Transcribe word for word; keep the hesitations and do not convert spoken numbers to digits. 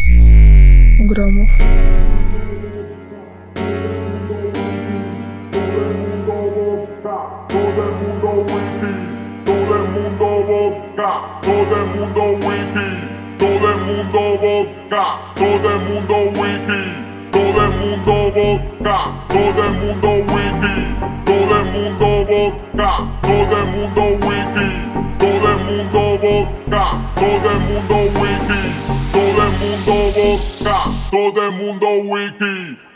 Громов. Todo el mundo wiki, todo el mundo vodka, todo el mundo wiki, todo el mundo vodka, todo el mundo wiki, todo el mundo vodka, todo el mundo wiki, todo el mundo vodka, todo el mundo wiki, todo el mundo vodka, todo el mundo wiki, todo el mundo vodka, todo el mundo wiki.